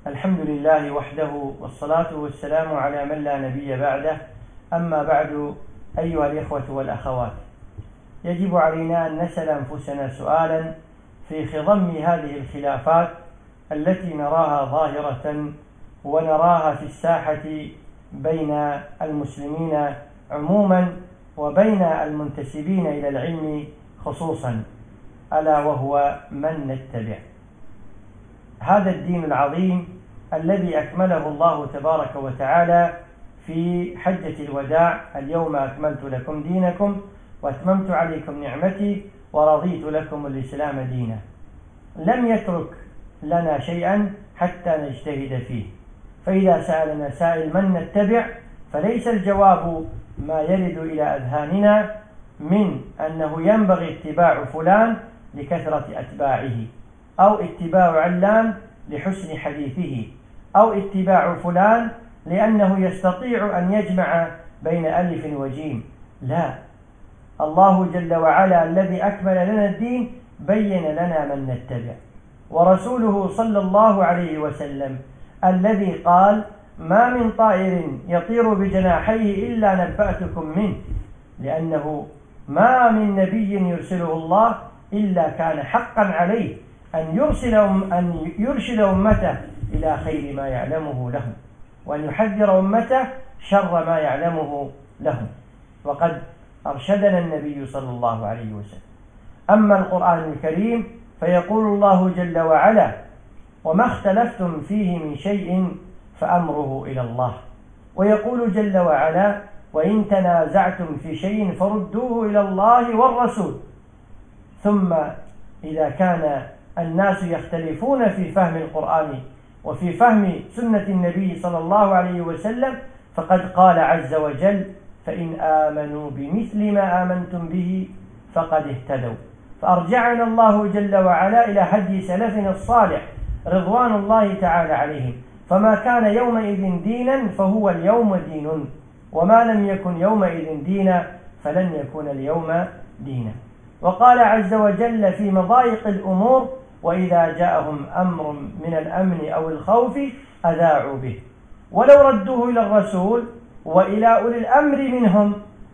الحمد لله وحده، والصلاة والسلام على من لا نبي بعده. أما بعد، أيها الإخوة والأخوات، يجب علينا أن نسأل أنفسنا سؤالا في خضم هذه الخلافات التي نراها ظاهرة ونراها في الساحة بين المسلمين عموما وبين المنتسبين إلى العلم خصوصا، ألا وهو من نتبع. هذا الدين العظيم الذي أكمله الله تبارك وتعالى في حجة الوداع: اليوم أكملت لكم دينكم وأتممت عليكم نعمتي ورضيت لكم الإسلام دينا. لم يترك لنا شيئا حتى نجتهد فيه. فإذا سألنا سائل من نتبع، فليس الجواب ما يرد إلى أذهاننا من أنه ينبغي اتباع فلان لكثرة أتباعه، أو اتباع علان لحسن حديثه، أو اتباع فلان لأنه يستطيع أن يجمع بين ألف وجيم. لا، الله جل وعلا الذي أكمل لنا الدين بين لنا من نتبع، ورسوله صلى الله عليه وسلم الذي قال: ما من طائر يطير بجناحيه إلا نبأتكم منه، لأنه ما من نبي يرسله الله إلا كان حقا عليه أن يرشد أمته إلى خير ما يعلمه لهم، وأن يحذر أمته شر ما يعلمه لهم. وقد أرشدنا النبي صلى الله عليه وسلم. أما القرآن الكريم فيقول الله جل وعلا: وما اختلفتم فيه من شيء فأمره إلى الله. ويقول جل وعلا: وإن تنازعتم في شيء فردوه إلى الله والرسول. ثم إذا كان الناس يختلفون في فهم القرآن وفي فهم سنة النبي صلى الله عليه وسلم، فقد قال عز وجل: فإن آمنوا بمثل ما آمنتم به فقد اهتدوا. فأرجعنا الله جل وعلا إلى هدي سلفنا الصالح رضوان الله تعالى عليهم، فما كان يومئذ دينا فهو اليوم دين، وما لم يكن يومئذ دينا فلن يكون اليوم دينا. وقال عز وجل في مضايق الأمور: وإذا جاءهم أمر من الأمن أو الخوف أذاعوا به ولو ردوه إلى الرسول وإلى أولي الأمر منهم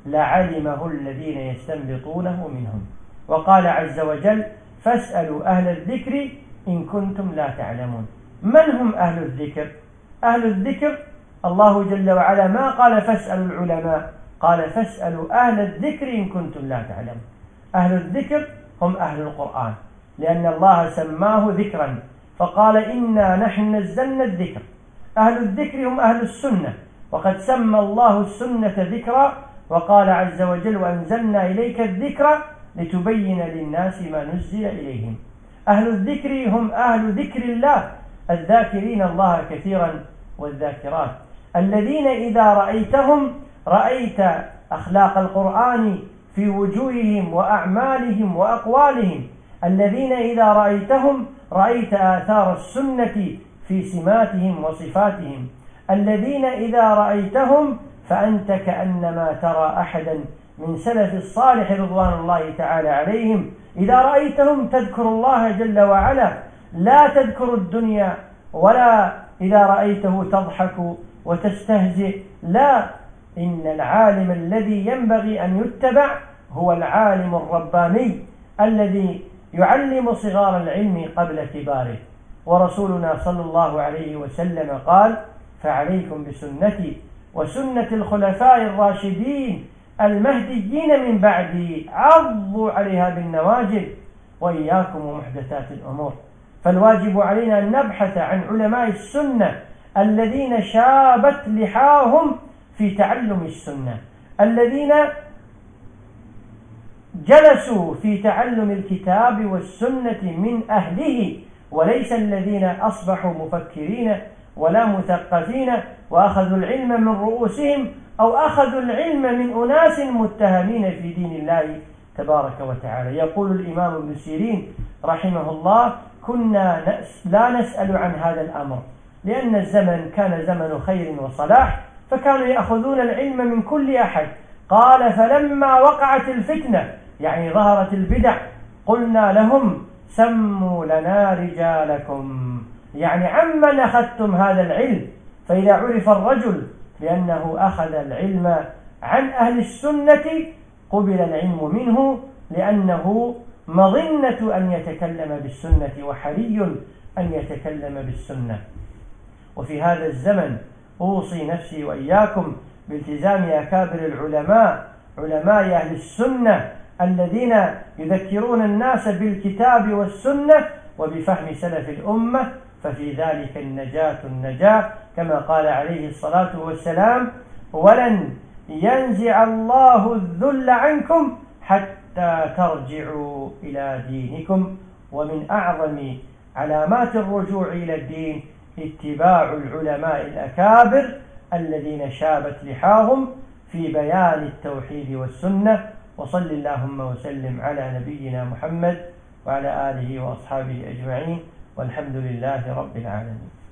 لعلمه الذين يستنبطونه منهم. وقال عز وجل: فاسألوا أهل الذكر إن كنتم لا تعلمون. من هم أهل الذكر؟ أهل الذكر الله جل وعلا ما قال فاسألوا العلماء، قال فاسألوا أهل الذكر إن كنتم لا تعلمون. أهل الذكر هم أهل القرآن، لأن الله سماه ذكرا فقال: إنا نحن نزلنا الذكر. أهل الذكر هم أهل السنة، وقد سمى الله السنة ذكرا، وقال عز وجل: وأنزلنا إليك الذكر لتبين للناس ما نزل إليهم. أهل الذكر هم أهل ذكر الله، الذاكرين الله كثيرا والذاكرات، الذين إذا رأيتهم رأيت أخلاق القرآن في وجوههم وأعمالهم وأقوالهم، الذين إذا رأيتهم رأيت آثار السنة في سماتهم وصفاتهم، الذين إذا رأيتهم فأنت كأنما ترى أحدا من سلف الصالح رضوان الله تعالى عليهم. إذا رأيتهم تذكر الله جل وعلا، لا تذكر الدنيا، ولا إذا رأيته تضحك وتستهزئ، لا، إن العالم الذي ينبغي أن يتبع هو العالم الرباني الذي يعلم صغار العلم قبل كباره. ورسولنا صلى الله عليه وسلم قال: فعليكم بسنتي وسنة الخلفاء الراشدين المهديين من بعدي، عضوا عليها بالنواجذ وإياكم ومحدثات الأمور. فالواجب علينا أن نبحث عن علماء السنة الذين شابت لحاهم في تعلم السنة، الذين جلسوا في تعلم الكتاب والسنة من أهله، وليس الذين أصبحوا مفكرين ولا مثقفين وأخذوا العلم من رؤوسهم، أو أخذوا العلم من أناس متهمين في دين الله تبارك وتعالى. يقول الإمام ابن سيرين رحمه الله: كنا لا نسأل عن هذا الأمر، لأن الزمن كان زمن خير وصلاح، فكانوا يأخذون العلم من كل أحد. قال: فلما وقعت الفتنة، يعني ظهرت البدع، قلنا لهم: سموا لنا رجالكم، يعني عمن أخذتم هذا العلم. فإذا عرف الرجل بأنه أخذ العلم عن أهل السنة قبل العلم منه، لأنه مظنة أن يتكلم بالسنة وحري أن يتكلم بالسنة. وفي هذا الزمن أوصي نفسي وإياكم بالتزام أكابر العلماء، علماء أهل السنة الذين يذكرون الناس بالكتاب والسنة وبفهم سلف الأمة، ففي ذلك النجاة كما قال عليه الصلاة والسلام: ولن ينزع الله الذل عنكم حتى ترجعوا إلى دينكم. ومن أعظم علامات الرجوع إلى الدين اتباع العلماء الأكابر الذين شابت لحاهم في بيان التوحيد والسنة. وصل اللهم وسلم على نبينا محمد وعلى آله وأصحابه أجمعين، والحمد لله رب العالمين.